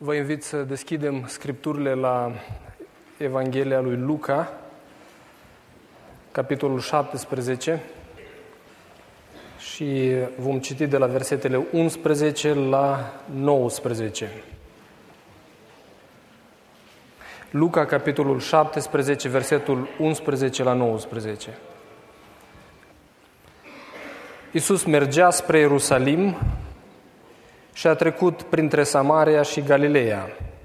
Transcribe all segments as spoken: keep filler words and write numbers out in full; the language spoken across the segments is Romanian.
Vă invit să deschidem scripturile la Evanghelia lui Luca, capitolul șaptesprezece, și vom citi de la versetele unsprezece la nouăsprezece. Luca, capitolul șaptesprezece, versetul unsprezece la nouăsprezece. Iisus mergea spre Ierusalim și a trecut printre Samaria și Galileea.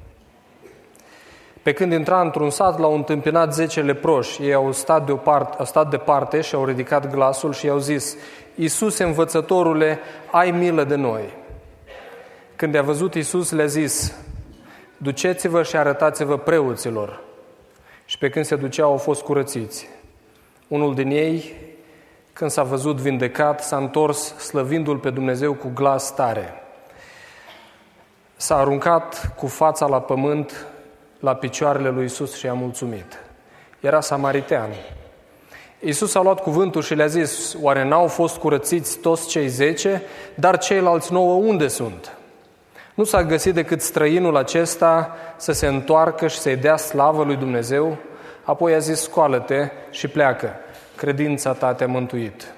Pe când intra într-un sat, l-au întâmpinat zece leproși. Ei au stat, deoparte, au stat departe și au ridicat glasul și i-au zis: Iisuse, învățătorule, ai milă de noi. Când i-a văzut Iisus, le-a zis: duceți-vă și arătați-vă preoților. Și pe când se duceau, au fost curățiți. Unul din ei, când s-a văzut vindecat, s-a întors slăvindu-L pe Dumnezeu cu glas tare. S-a aruncat cu fața la pământ la picioarele lui Iisus și i-a mulțumit. Era samaritean. Iisus a luat cuvântul și le-a zis: oare n-au fost curățiți toți cei zece, dar ceilalți nouă unde sunt? Nu s-a găsit decât străinul acesta să se întoarcă și să-i dea slavă lui Dumnezeu? Apoi a zis: scoală-te și pleacă, credința ta te-a mântuit.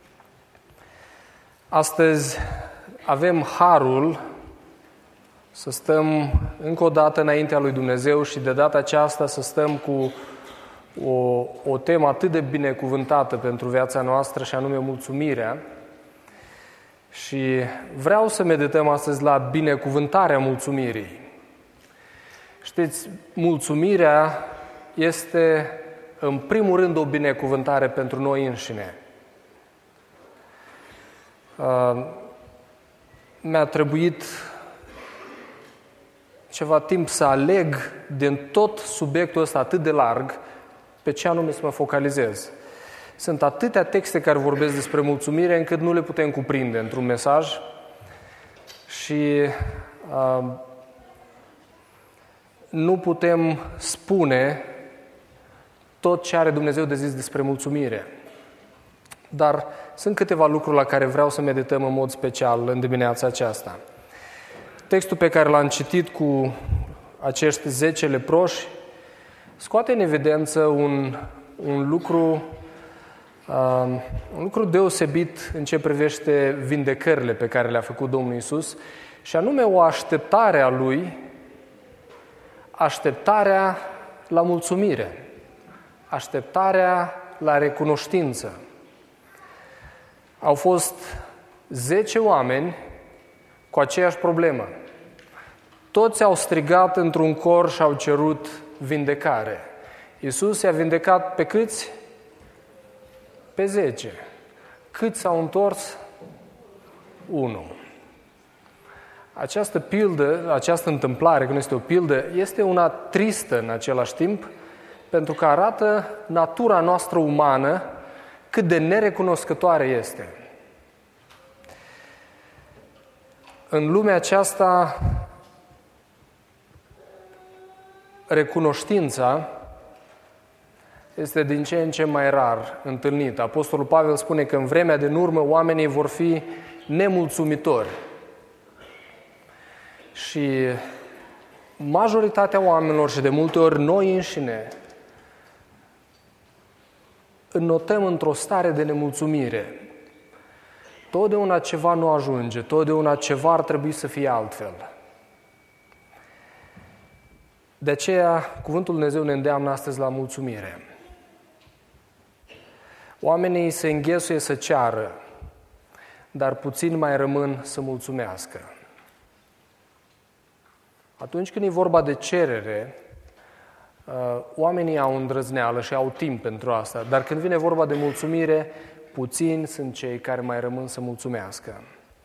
Astăzi avem harul să stăm încă o dată înaintea lui Dumnezeu și de data aceasta să stăm cu o, o temă atât de binecuvântată pentru viața noastră, și anume mulțumirea. Și vreau să medităm astăzi la binecuvântarea mulțumirii. Știți, mulțumirea este în primul rând o binecuvântare pentru noi înșine. Uh, mi-a trebuit ceva timp să aleg din tot subiectul ăsta atât de larg pe ce anume să mă focalizez. Sunt atâtea texte care vorbesc despre mulțumire încât nu le putem cuprinde într-un mesaj și uh, nu putem spune tot ce are Dumnezeu de zis despre mulțumire. Dar sunt câteva lucruri la care vreau să medităm în mod special în dimineața aceasta. Textul pe care l-am citit cu acești zece leproși scoate în evidență un, un, lucru, uh, un lucru deosebit în ce privește vindecările pe care le-a făcut Domnul Iisus, și anume o așteptare a Lui, așteptarea la mulțumire, așteptarea la recunoștință. Au fost zece oameni cu aceeași problemă. Toți au strigat într-un cor și au cerut vindecare. Iisus i-a vindecat pe câți? Pe zece. Câți s-au întors? Unu. Această pildă, această întâmplare, că nu este o pildă, este una tristă în același timp, pentru că arată natura noastră umană cât de nerecunoscătoare este. În lumea aceasta, recunoștința este din ce în ce mai rar întâlnită. Apostolul Pavel spune că în vremea din urmă oamenii vor fi nemulțumitori. Și majoritatea oamenilor, și de multe ori noi înșine, înnotăm într-o stare de nemulțumire. Totdeauna ceva nu ajunge, totdeauna ceva ar trebui să fie altfel. De aceea, Cuvântul Lui Dumnezeu ne îndeamnă astăzi la mulțumire. Oamenii se înghesuie să ceară, dar puțin mai rămân să mulțumească. Atunci când e vorba de cerere, oamenii au îndrăzneală și au timp pentru asta, dar când vine vorba de mulțumire, puțini sunt cei care mai rămân să mulțumească.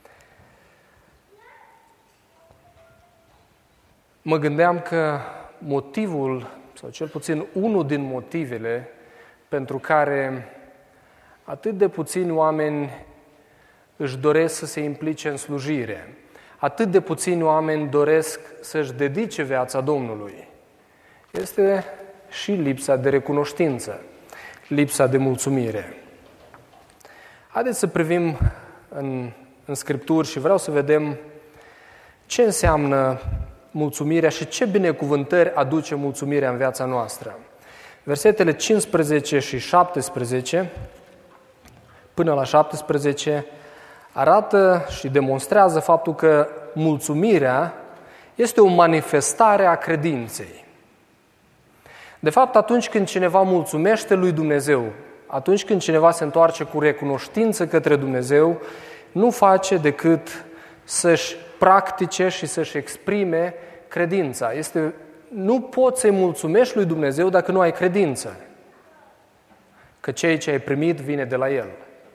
Mă gândeam că motivul, sau cel puțin unul din motivele pentru care atât de puțini oameni își doresc să se implice în slujire, atât de puțini oameni doresc să-și dedice viața Domnului, este și lipsa de recunoștință, lipsa de mulțumire. Haideți să privim în, în Scripturi și vreau să vedem ce înseamnă mulțumirea și ce binecuvântări aduce mulțumirea în viața noastră. Versetele cincisprezece și șaptesprezece până la șaptesprezece arată și demonstrează faptul că mulțumirea este o manifestare a credinței. De fapt, atunci când cineva mulțumește lui Dumnezeu, atunci când cineva se întoarce cu recunoștință către Dumnezeu, nu face decât să-și practice și să-și exprime credința. Este, nu poți să-i mulțumești lui Dumnezeu dacă nu ai credință, că ceea ce ai primit vine de la El.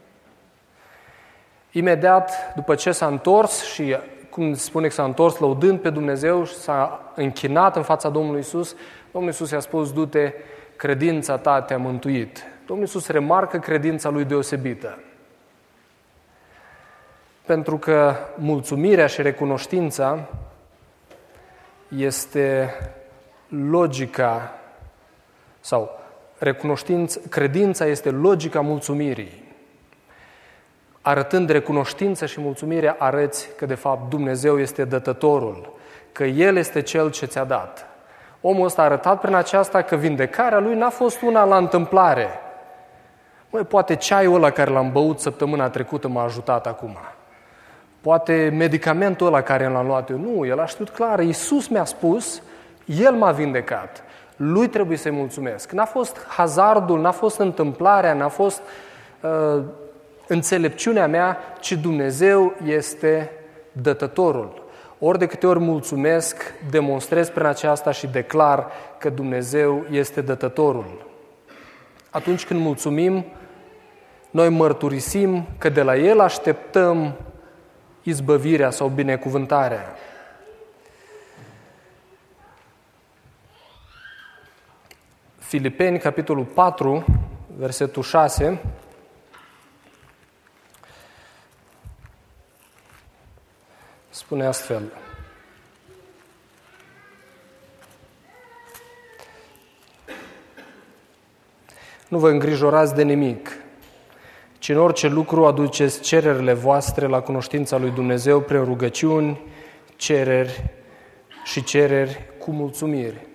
Imediat după ce s-a întors și, cum se spune că s-a întors lăudând pe Dumnezeu și s-a închinat în fața Domnului Iisus, Domnul Iisus i-a spus: du-te, credința ta te-a mântuit. Domnul Iisus remarcă credința lui deosebită. Pentru că mulțumirea și recunoștința este logica, sau recunoștință, credința este logica mulțumirii. Arătând recunoștință și mulțumire, arăți că de fapt Dumnezeu este dătătorul, că El este Cel ce ți-a dat. Omul ăsta a arătat prin aceasta că vindecarea lui n-a fost una la întâmplare. Măi, poate ceaiul ăla care l-am băut săptămâna trecută m-a ajutat acum. Poate medicamentul ăla care l-am luat eu. Nu, el a știut clar. Iisus mi-a spus, El m-a vindecat. Lui trebuie să-i mulțumesc. N-a fost hazardul, n-a fost întâmplarea, n-a fost uh, înțelepciunea mea, ci Dumnezeu este dătătorul. Ori de câte ori mulțumesc, demonstrez prin aceasta și declar că Dumnezeu este dătătorul. Atunci când mulțumim, noi mărturisim că de la El așteptăm izbăvirea sau binecuvântarea. Filipeni, capitolul patru, versetul șase. Spune astfel: nu vă îngrijorați de nimic, ci în orice lucru aduceți cererile voastre la cunoștința lui Dumnezeu prin rugăciuni, cereri și cereri cu mulțumiri.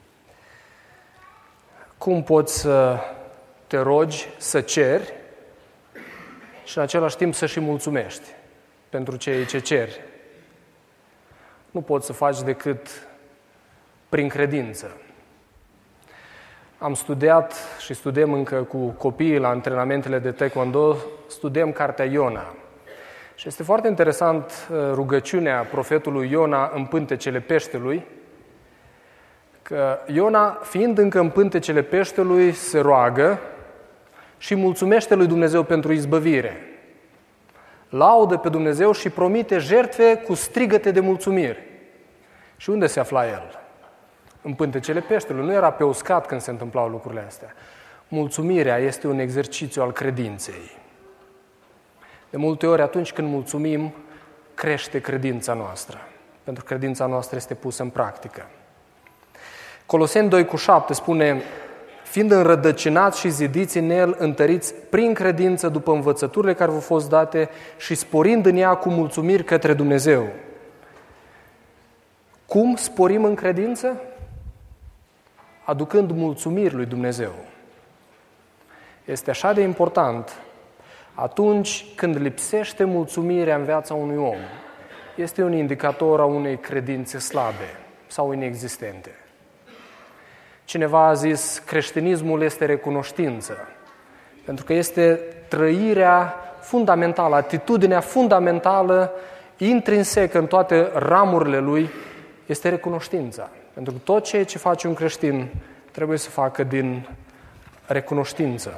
Cum poți să te rogi, să ceri și în același timp să și mulțumești pentru ceea ce ceri? Nu poți să faci decât prin credință. Am studiat și studiem încă cu copiii la antrenamentele de taekwondo, studiem cartea Iona. Și este foarte interesant rugăciunea profetului Iona în pântecele peștelui, că Iona, fiind încă în pântecele peștelui, se roagă și mulțumește lui Dumnezeu pentru izbăvire. Laudă pe Dumnezeu și promite jertfe cu strigăte de mulțumiri. Și unde se afla el? În pântecele peștelui. Nu era pe uscat când se întâmplau lucrurile astea. Mulțumirea este un exercițiu al credinței. De multe ori, atunci când mulțumim, crește credința noastră. Pentru că credința noastră este pusă în practică. Coloseni doi cu șapte spune: fiind înrădăcinați și zidiți în El, întăriți prin credință după învățăturile care v-au fost date și sporind în ea cu mulțumiri către Dumnezeu. Cum sporim în credință? Aducând mulțumiri lui Dumnezeu. Este așa de important atunci când lipsește mulțumirea în viața unui om. Este un indicator a unei credințe slabe sau inexistente. Cineva a zis, creștinismul este recunoștință, pentru că este trăirea fundamentală, atitudinea fundamentală, intrinsecă în toate ramurile lui, este recunoștința. Pentru că tot ceea ce face un creștin trebuie să facă din recunoștință.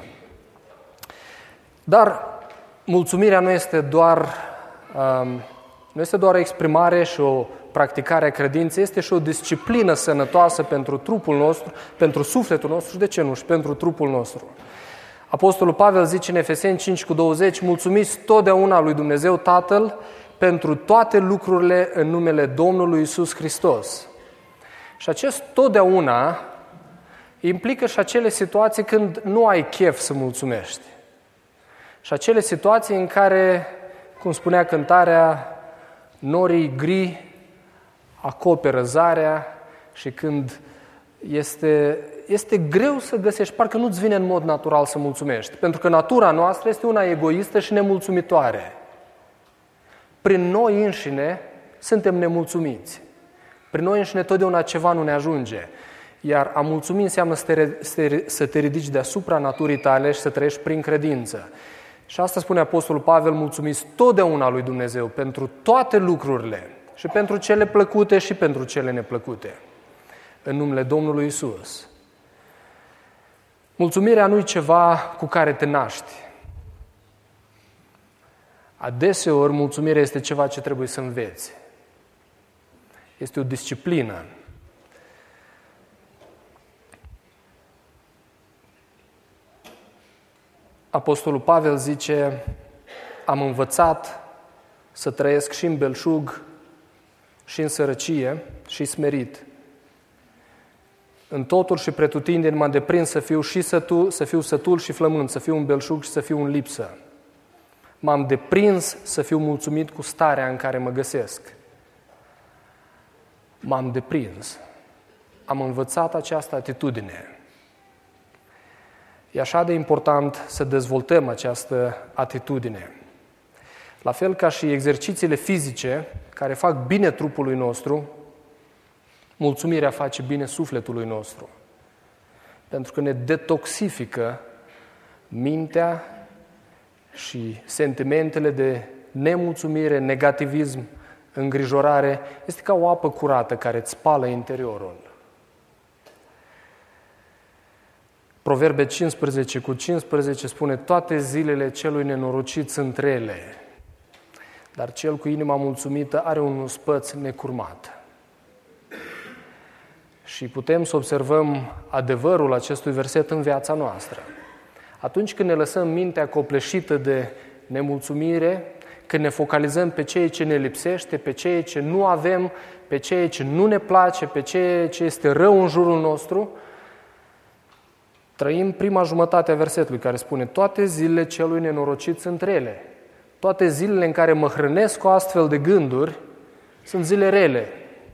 Dar mulțumirea nu este doar, um, nu este doar o exprimare și o practicare a credinței, este și o disciplină sănătoasă pentru trupul nostru, pentru sufletul nostru și, de ce nu, și pentru trupul nostru. Apostolul Pavel zice în Efeseni cinci cu douăzeci, mulțumiți totdeauna lui Dumnezeu Tatăl pentru toate lucrurile în numele Domnului Iisus Hristos. Și acest totdeauna implică și acele situații când nu ai chef să mulțumești. Și acele situații în care, cum spunea cântarea, norii gri acoperă zarea și când este, este greu să găsești, parcă nu-ți vine în mod natural să mulțumești. Pentru că natura noastră este una egoistă și nemulțumitoare. Prin noi înșine suntem nemulțumiți. Prin noi înșine totdeauna ceva nu ne ajunge. Iar a mulțumi înseamnă să te ridici deasupra naturii tale și să trăiești prin credință. Și asta spune Apostolul Pavel, mulțumiți totdeauna lui Dumnezeu pentru toate lucrurile, și pentru cele plăcute și pentru cele neplăcute, în numele Domnului Isus. Mulțumirea nu e ceva cu care te naști. Adeseori, mulțumirea este ceva ce trebuie să înveți. Este o disciplină. Apostolul Pavel zice, am învățat să trăiesc și în belșug, și în sărăcie, și smerit. În totul și pretutindeni m-am deprins să fiu și sătul, să fiu sătul și flământ, să fiu în belșug și să fiu în lipsă. M-am deprins să fiu mulțumit cu starea în care mă găsesc. M-am deprins. Am învățat această atitudine. E așa de important să dezvoltăm această atitudine. La fel ca și exercițiile fizice care fac bine trupului nostru, mulțumirea face bine sufletului nostru. Pentru că ne detoxifică mintea și sentimentele de nemulțumire, negativism, îngrijorare. Este ca o apă curată care îți spală interiorul. Proverbe cincisprezece cu cincisprezece spune, toate zilele celui nenorocit sunt rele, dar cel cu inima mulțumită are un ospăț necurmat. Și putem să observăm adevărul acestui verset în viața noastră. Atunci când ne lăsăm mintea copleșită de nemulțumire, când ne focalizăm pe ceea ce ne lipsește, pe ceea ce nu avem, pe ceea ce nu ne place, pe ceea ce este rău în jurul nostru, trăim prima jumătate a versetului care spune, toate zilele celui nenorocit sunt rele. Toate zilele în care mă hrănesc cu astfel de gânduri sunt zile rele.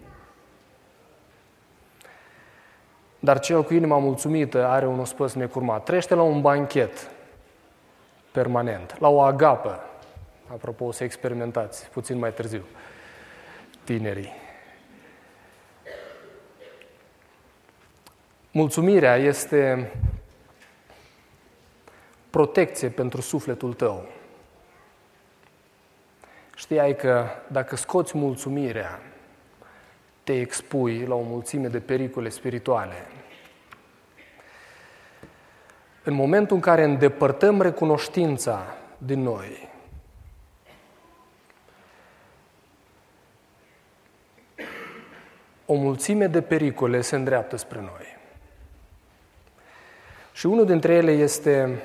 Dar cel cu inima mulțumită are un ospăț necurmat. Trăiește la un banchet permanent, la o agapă. Apropo, o să experimentați puțin mai târziu, tinerii. Mulțumirea este protecție pentru sufletul tău. Știai că dacă scoți mulțumirea, te expui la o mulțime de pericole spirituale. În momentul în care îndepărtăm recunoștința din noi, o mulțime de pericole se îndreaptă spre noi. Și unul dintre ele este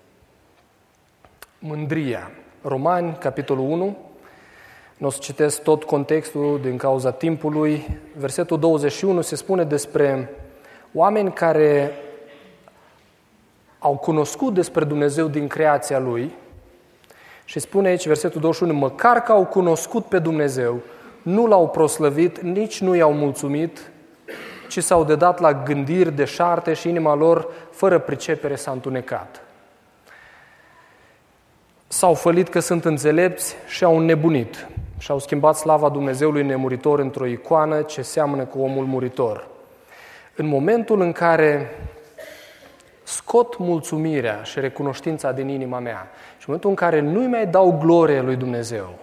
mândria. Romani, capitolul unu, nu o să citesc tot contextul din cauza timpului. Versetul douăzeci și unu se spune despre oameni care au cunoscut despre Dumnezeu din creația Lui și spune aici, versetul douăzeci și unu, măcar că au cunoscut pe Dumnezeu, nu L-au proslăvit, nici nu i-au mulțumit, ci s-au dedat la gândiri deșarte și inima lor, fără pricepere, s-a întunecat. S-au fălit că sunt înțelepți și au înnebunit și au schimbat slava Dumnezeului nemuritor într-o icoană ce seamănă cu omul muritor. În momentul în care scot mulțumirea și recunoștința din inima mea și în momentul în care nu-i mai dau glorie lui Dumnezeu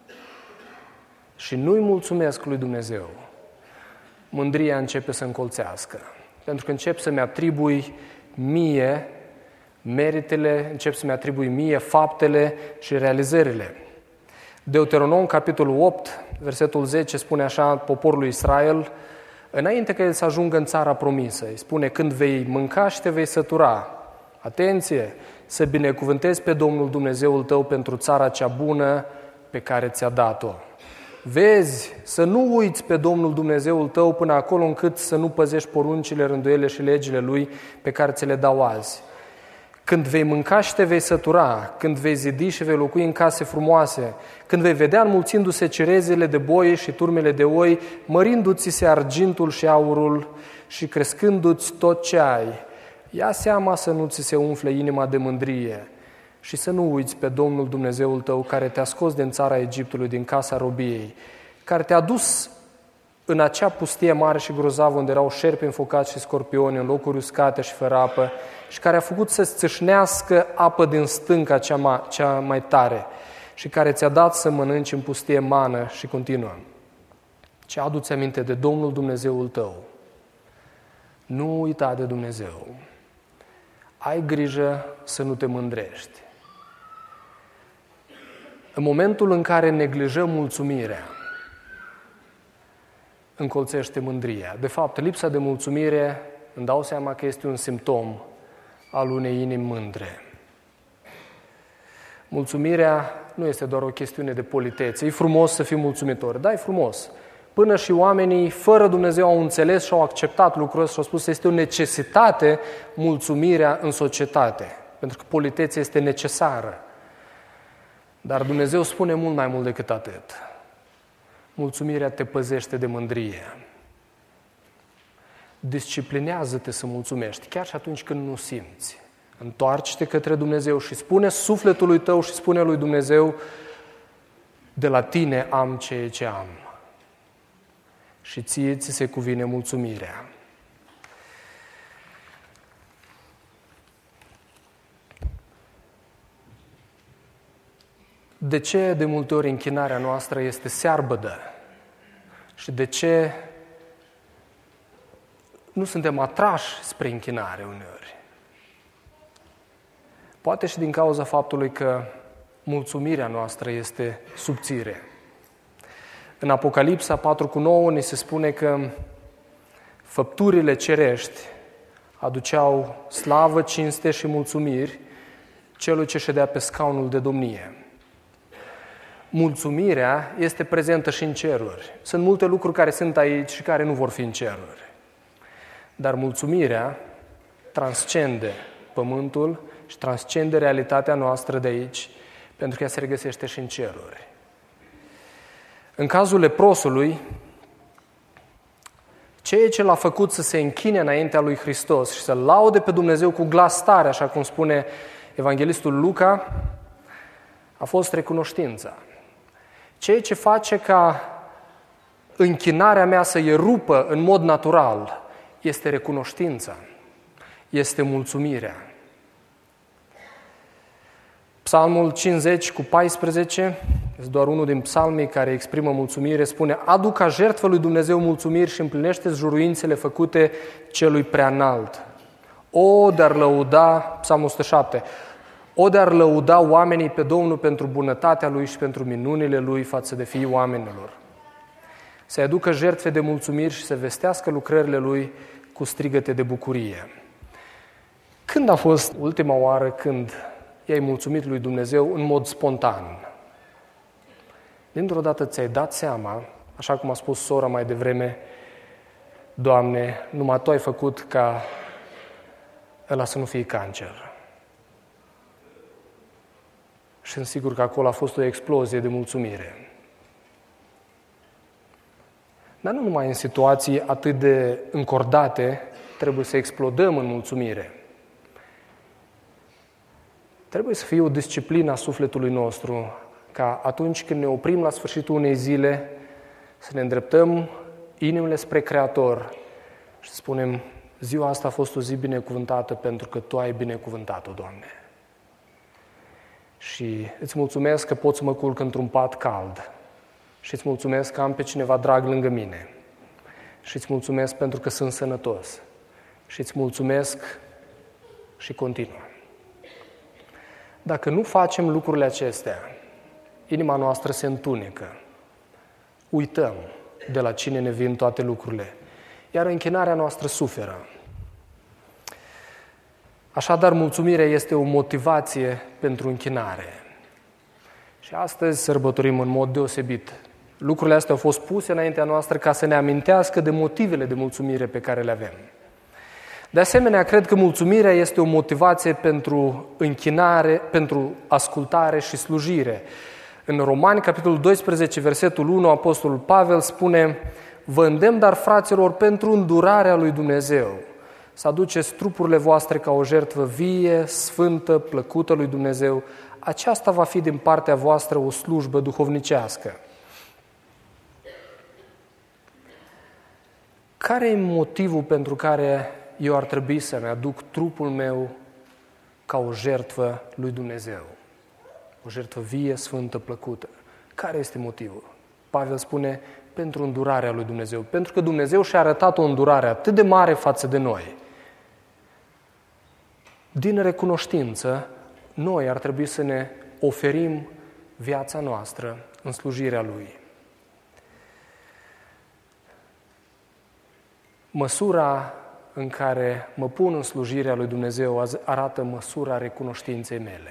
și nu-i mulțumesc lui Dumnezeu, mândria începe să încolțească. Pentru că încep să-mi atribui mie meritele, încep să-mi atribui mie faptele și realizările. Deuteronom, capitolul opt, versetul zece, spune așa poporului Israel, înainte că el să ajungă în țara promisă, îi spune, când vei mânca și te vei sătura, atenție, să binecuvântezi pe Domnul Dumnezeul tău pentru țara cea bună pe care ți-a dat-o. Vezi, să nu uiți pe Domnul Dumnezeul tău până acolo încât să nu păzești poruncile, rânduielile și legile Lui pe care ți le dau azi. când vei mânca și te vei sătura, când vei zidi și vei locui în case frumoase, când vei vedea înmulțindu-se cerezele de boi și turmele de oi, mărindu-ți se argintul și aurul și crescându-ți tot ce ai, ia seama să nu ți se umfle inima de mândrie și să nu uiți pe Domnul Dumnezeul tău, care te-a scos din țara Egiptului, din casa robiei, care te-a dus în acea pustie mare și grozavă unde erau șerpi înfocați și scorpioni, în locuri uscate și fără apă, și care a făcut să-ți țâșnească apă din stânca cea mai, cea mai tare și care ți-a dat să mănânci în pustie mană și continuă. Ce adu-ți aminte de Domnul Dumnezeul tău. Nu uita de Dumnezeu. Ai grijă să nu te mândrești. În momentul în care neglijăm mulțumirea, încolțește mândria. De fapt, lipsa de mulțumire, îmi dau seama că este un simptom al unei inimi mândre. Mulțumirea nu este doar o chestiune de politețe. E frumos să fii mulțumitor. Da, e frumos. Până și oamenii fără Dumnezeu au înțeles și au acceptat lucrul ăsta și au spus că este o necesitate mulțumirea în societate. Pentru că politețea este necesară. Dar Dumnezeu spune mult mai mult decât atât. Mulțumirea te păzește de mândrie. Disciplinează-te să mulțumești, chiar și atunci când nu simți. Întoarce-te către Dumnezeu și spune sufletului tău și spune lui Dumnezeu: de la tine am ceea ce am. Și ție ți se cuvine mulțumirea. De ce de multe ori închinarea noastră este searbădă? Și de ce nu suntem atrași spre închinare uneori? Poate și din cauza faptului că mulțumirea noastră este subțire. În Apocalipsa patru cu nouă ni se spune că făpturile cerești aduceau slavă, cinste și mulțumiri celui ce ședea pe scaunul de domnie. Mulțumirea este prezentă și în ceruri. Sunt multe lucruri care sunt aici și care nu vor fi în ceruri. Dar mulțumirea transcende pământul și transcende realitatea noastră de aici, pentru că ea se regăsește și în ceruri. În cazul leprosului, ceea ce l-a făcut să se închine înaintea lui Hristos și să laude pe Dumnezeu cu glas tare, așa cum spune evanghelistul Luca, a fost recunoștința. Ceea ce face ca închinarea mea să erupă în mod natural este recunoștința, este mulțumirea. Psalmul cincizeci cu paisprezece, este doar unul din psalmii care exprimă mulțumire, spune: adu ca jertfă lui Dumnezeu mulțumiri și împlinește-ți juruințele făcute celui preanalt. O, dar lăuda, Psalmul o sută șapte, o, dar lăuda oamenii pe Domnul pentru bunătatea Lui și pentru minunile Lui față de fiii oamenilor. Să-i aducă jertfe de mulțumiri și să vestească lucrările Lui cu strigăte de bucurie. Când a fost ultima oară când i-ai mulțumit lui Dumnezeu în mod spontan? Dintr-o dată ți-ai dat seama, așa cum a spus sora mai devreme: Doamne, numai Tu ai făcut ca ăla să nu fie cancer. Și sunt sigur că acolo a fost o explozie de mulțumire. Dar nu numai în situații atât de încordate trebuie să explodăm în mulțumire. Trebuie să fie o disciplină a sufletului nostru, ca atunci când ne oprim la sfârșitul unei zile, să ne îndreptăm inimile spre Creator și să spunem: ziua asta a fost o zi binecuvântată pentru că Tu ai binecuvântat-o, Doamne. Și îți mulțumesc că pot să mă culc într-un pat cald. Și îți mulțumesc că am pe cineva drag lângă mine. Și îți mulțumesc pentru că sunt sănătos. Și îți mulțumesc și continuă. Dacă nu facem lucrurile acestea, inima noastră se întunecă. Uităm de la cine ne vin toate lucrurile. Iar închinarea noastră suferă. Așadar, mulțumirea este o motivație pentru închinare. Și astăzi sărbătorim în mod deosebit. Lucrurile astea au fost puse înaintea noastră ca să ne amintească de motivele de mulțumire pe care le avem. De asemenea, cred că mulțumirea este o motivație pentru închinare, pentru ascultare și slujire. În Romani, capitolul doisprezece, versetul unu, apostolul Pavel spune: vă îndemn, dar, fraților, pentru îndurarea lui Dumnezeu, să aduceți trupurile voastre ca o jertfă vie, sfântă, plăcută lui Dumnezeu. Aceasta va fi din partea voastră o slujbă duhovnicească. Care e motivul pentru care eu ar trebui să-mi aduc trupul meu ca o jertfă lui Dumnezeu? O jertfă vie, sfântă, plăcută. Care este motivul? Pavel spune: pentru îndurarea lui Dumnezeu. Pentru că Dumnezeu și-a arătat o îndurare atât de mare față de noi. Din recunoștință, noi ar trebui să ne oferim viața noastră în slujirea Lui. Măsura în care mă pun în slujirea lui Dumnezeu arată măsura recunoștinței mele.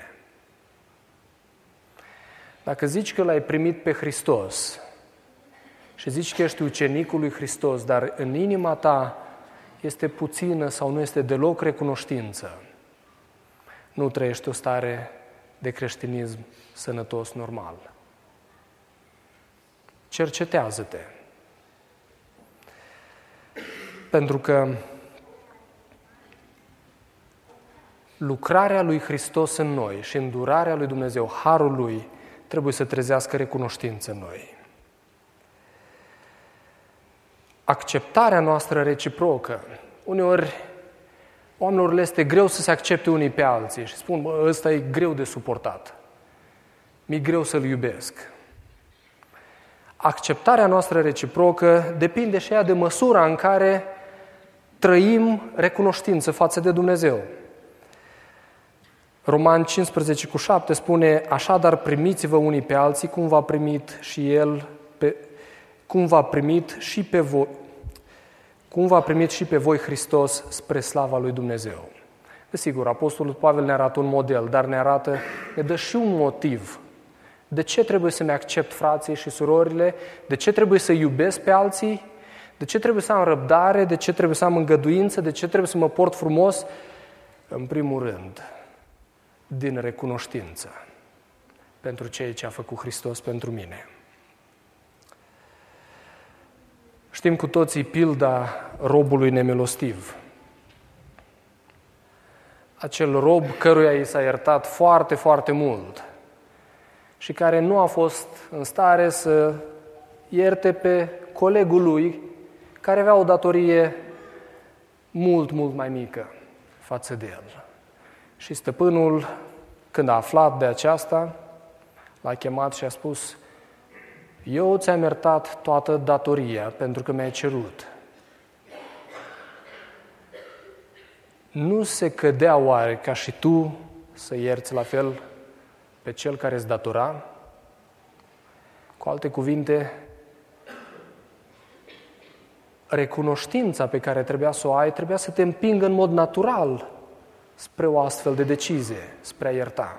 Dacă zici că l-ai primit pe Hristos și zici că ești ucenicul lui Hristos, dar în inima ta este puțină sau nu este deloc recunoștință, nu trăiești o stare de creștinism sănătos, normal. Cercetează-te. Pentru că lucrarea lui Hristos în noi și îndurarea lui Dumnezeu, harul lui, trebuie să trezească recunoștință în noi. Acceptarea noastră reciprocă. Uneori, oamenilor le este greu să se accepte unii pe alții și spun: bă, ăsta e greu de suportat. Mi-e greu să-l iubesc. Acceptarea noastră reciprocă depinde și ea de măsura în care trăim recunoștință față de Dumnezeu. Romani cincisprezece cu șapte spune: așadar primiți-vă unii pe alții cum v-a primit și El pe, cum v-a primit și pe voi, cum v-a primit și pe voi Hristos spre slava lui Dumnezeu. Desigur, apostolul Pavel ne arată un model, dar ne arată, ne dă și un motiv. De ce trebuie să-mi accept frații și surorile? De ce trebuie să iubesc pe alții? De ce trebuie să am răbdare? De ce trebuie să am îngăduință? De ce trebuie să mă port frumos? În primul rând, din recunoștință pentru ceea ce a făcut Hristos pentru mine. Știm cu toții pilda robului nemilostiv. Acel rob căruia i s-a iertat foarte, foarte mult și care nu a fost în stare să ierte pe colegul lui care avea o datorie mult, mult mai mică față de el. Și stăpânul, când a aflat de aceasta, l-a chemat și a spus: eu ți-am iertat toată datoria pentru că mi-ai cerut. Nu se cădea oare ca și tu să ierți la fel pe cel care îți datora? Cu alte cuvinte, recunoștința pe care trebuia să o ai, trebuia să te împingă în mod natural spre o astfel de decizie, spre a ierta.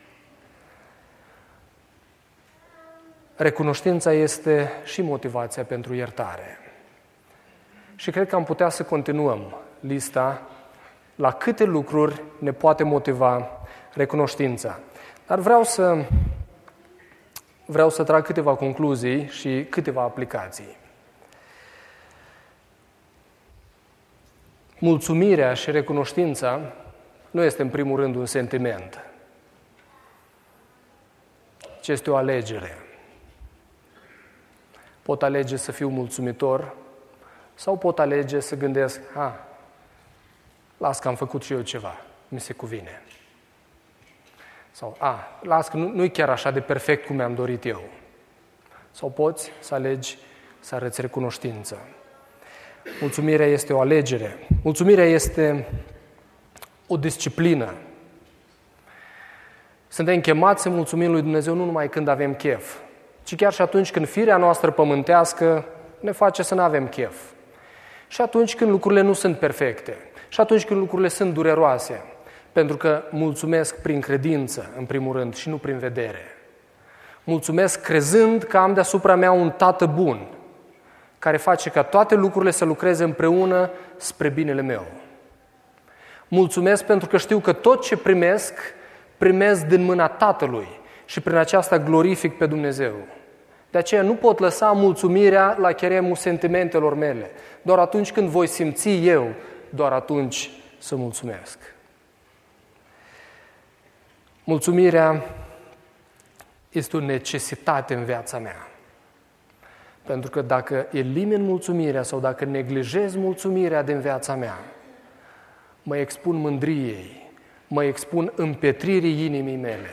Recunoștința este și motivația pentru iertare. Și cred că am putea să continuăm lista la câte lucruri ne poate motiva recunoștința. Dar vreau să, vreau să trag câteva concluzii și câteva aplicații. Mulțumirea și recunoștința nu este în primul rând un sentiment, ci este o alegere. Pot alege să fiu mulțumitor sau pot alege să gândesc: ha, las că am făcut și eu ceva, mi se cuvine. Sau, a, las că nu, nu-i chiar așa de perfect cum mi-am dorit eu. Sau poți să alegi să arăți recunoștință. Mulțumirea este o alegere. Mulțumirea este o disciplină. Suntem chemați să mulțumim lui Dumnezeu nu numai când avem chef, ci chiar și atunci când firea noastră pământească ne face să nu avem chef. Și atunci când lucrurile nu sunt perfecte. Și atunci când lucrurile sunt dureroase. Pentru că mulțumesc prin credință, în primul rând, și nu prin vedere. Mulțumesc crezând că am deasupra mea un Tată bun, care face ca toate lucrurile să lucreze împreună spre binele meu. Mulțumesc pentru că știu că tot ce primesc, primesc din mâna Tatălui și prin aceasta glorific pe Dumnezeu. De aceea nu pot lăsa mulțumirea la cheremul sentimentelor mele. Doar atunci când voi simți eu, doar atunci să mulțumesc. Mulțumirea este o necesitate în viața mea. Pentru că dacă elimin mulțumirea sau dacă neglijez mulțumirea din viața mea, mă expun mândriei, mă expun împetririi inimii mele.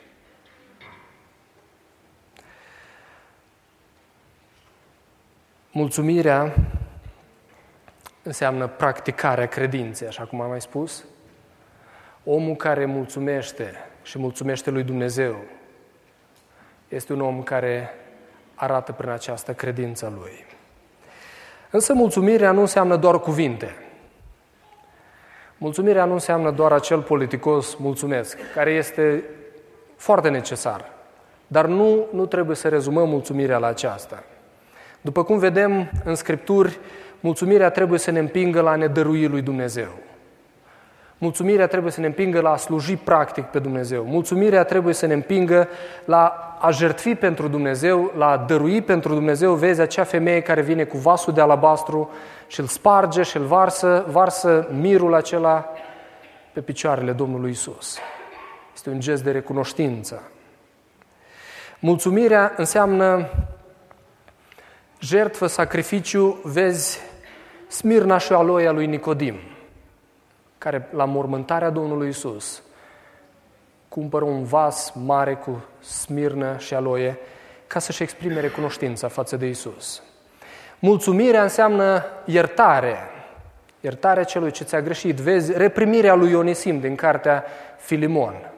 Mulțumirea înseamnă practicarea credinței, așa cum am mai spus. Omul care mulțumește și mulțumește lui Dumnezeu este un om care arată prin această credință lui. Însă mulțumirea nu înseamnă doar cuvinte. Mulțumirea nu înseamnă doar acel politicos mulțumesc, care este foarte necesar. Dar nu, nu trebuie să rezumăm mulțumirea la aceasta. După cum vedem în Scripturi, mulțumirea trebuie să ne împingă la a ne dărui lui Dumnezeu. Mulțumirea trebuie să ne împingă la a sluji practic pe Dumnezeu. Mulțumirea trebuie să ne împingă la a jertfi pentru Dumnezeu, la a dărui pentru Dumnezeu. Vezi acea femeie care vine cu vasul de alabastru și îl sparge și îl varsă, varsă mirul acela pe picioarele Domnului Isus. Este un gest de recunoștință. Mulțumirea înseamnă jertfă, sacrificiu. Vezi smirna și aloia lui Nicodim, care la mormântarea Domnului Isus cumpără un vas mare cu smirnă și aloie ca să-și exprime recunoștința față de Isus. Mulțumirea înseamnă iertare, iertarea celui ce ți-a greșit. Vezi reprimirea lui Ionisim din cartea Filimon.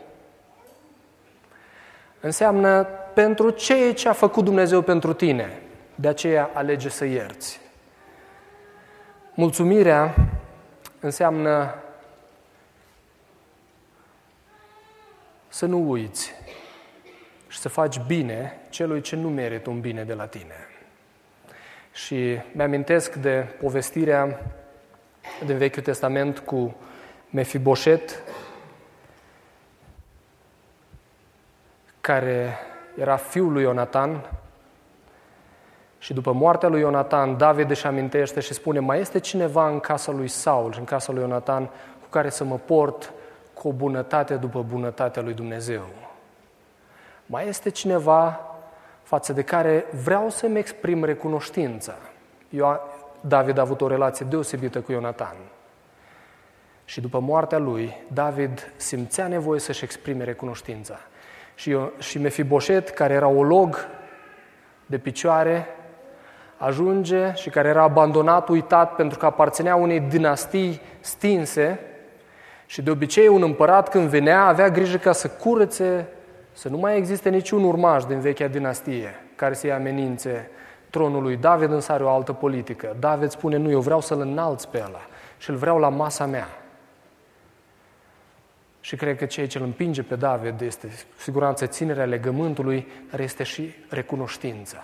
Înseamnă pentru ceea ce a făcut Dumnezeu pentru tine, de aceea alege să ierți. Mulțumirea înseamnă să nu uiți și să faci bine celui ce nu merită un bine de la tine. Și mi-amintesc de povestirea din Vechiul Testament cu Mefiboset, care era fiul lui Ionatan, și după moartea lui Ionatan, David își amintește și spune: mai este cineva în casa lui Saul și în casa lui Ionatan cu care să mă port cu o bunătate după bunătatea lui Dumnezeu? Mai este cineva față de care vreau să-mi exprim recunoștința? Eu, David a avut o relație deosebită cu Ionatan. Și după moartea lui, David simțea nevoie să-și exprime recunoștința. Și, eu, și Mefiboset, care era olog de picioare, ajunge și care era abandonat, uitat, pentru că aparținea unei dinastii stinse, și de obicei un împărat când venea avea grijă ca să curățe, să nu mai existe niciun urmaș din vechea dinastie care să-i amenințe tronul lui. David însă are o altă politică. David spune: nu, eu vreau să-l înalț pe ăla și îl vreau la masa mea. Și cred că ceea ce îl împinge pe David este cu siguranță ținerea legământului, dar este și recunoștința.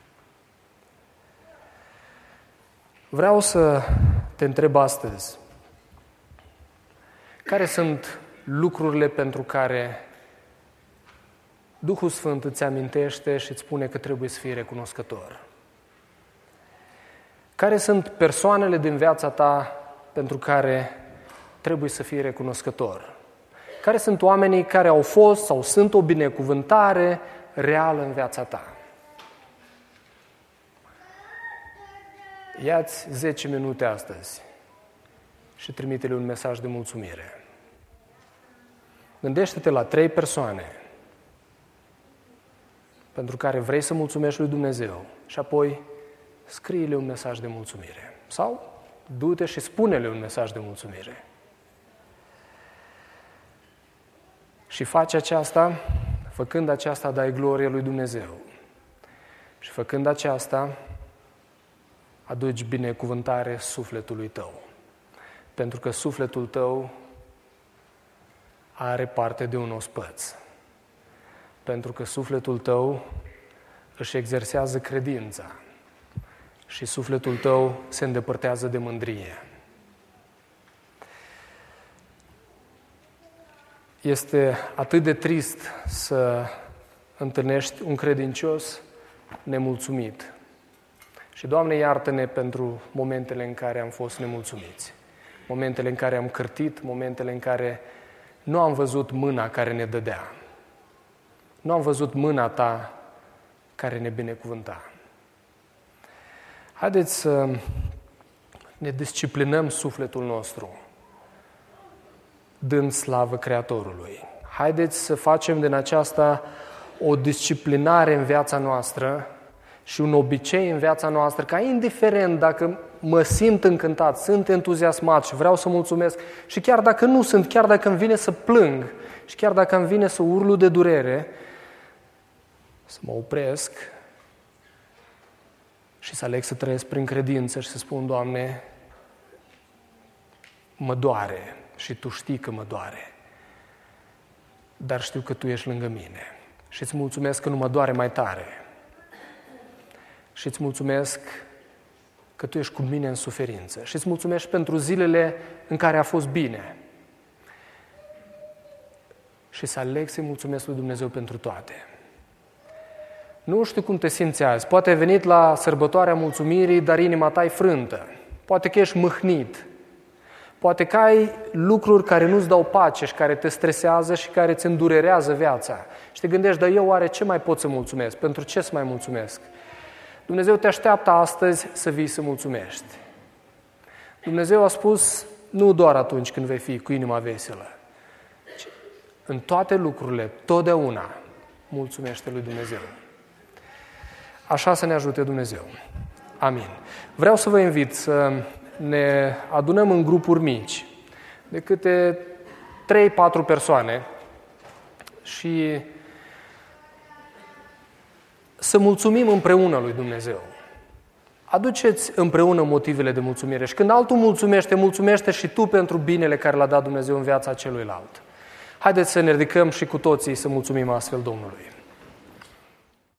Vreau să te întreb astăzi: care sunt lucrurile pentru care Duhul Sfânt îți amintește și îți spune că trebuie să fii recunoscător? Care sunt persoanele din viața ta pentru care trebuie să fii recunoscător? Care sunt oamenii care au fost sau sunt o binecuvântare reală în viața ta? Ia-ți zece minute astăzi și trimite-le un mesaj de mulțumire. Gândește-te la trei persoane pentru care vrei să mulțumești lui Dumnezeu și apoi scrie-le un mesaj de mulțumire. Sau du-te și spune-le un mesaj de mulțumire. Și faci aceasta, făcând aceasta, dai glorie lui Dumnezeu. Și făcând aceasta, aduci binecuvântare sufletului tău. Pentru că sufletul tău are parte de un ospăț. Pentru că sufletul tău își exersează credința și sufletul tău se îndepărtează de mândrie. Este atât de trist să întâlnești un credincios nemulțumit. Și, Doamne, iartă-ne pentru momentele în care am fost nemulțumiți, momentele în care am cârtit, momentele în care nu am văzut mâna care ne dădea, nu am văzut mâna Ta care ne binecuvânta. Haideți să ne disciplinăm sufletul nostru, dând slavă Creatorului. Haideți să facem din aceasta o disciplinare în viața noastră și un obicei în viața noastră, ca indiferent dacă mă simt încântat, sunt entuziasmat și vreau să mulțumesc, și chiar dacă nu sunt, chiar dacă îmi vine să plâng și chiar dacă îmi vine să urlu de durere, să mă opresc și să aleg să trăiesc prin credință și să spun: Doamne, mă doare și Tu știi că mă doare, dar știu că Tu ești lângă mine și îți mulțumesc că nu mă doare mai tare și îți mulțumesc că Tu ești cu mine în suferință și îți mulțumesc pentru zilele în care a fost bine și să aleg să-i mulțumesc lui Dumnezeu pentru toate. Nu știu cum te simți azi. Poate ai venit la sărbătoarea mulțumirii, dar inima ta e frântă. Poate că ești mâhnit. Poate că ai lucruri care nu-ți dau pace și care te stresează și care îți îndurerează viața. Și te gândești: dar eu oare ce mai pot să mulțumesc? Pentru ce să mai mulțumesc? Dumnezeu te așteaptă astăzi să vii să mulțumești. Dumnezeu a spus nu doar atunci când vei fi cu inima veselă, ci în toate lucrurile, totdeauna, mulțumește lui Dumnezeu. Așa să ne ajute Dumnezeu. Amin. Vreau să vă invit să ne adunăm în grupuri mici, de câte trei patru persoane, și să mulțumim împreună lui Dumnezeu. Aduceți împreună motivele de mulțumire și când altul mulțumește, mulțumește și tu pentru binele care l-a dat Dumnezeu în viața celuilalt. Haideți să ne ridicăm și cu toții să mulțumim astfel Domnului.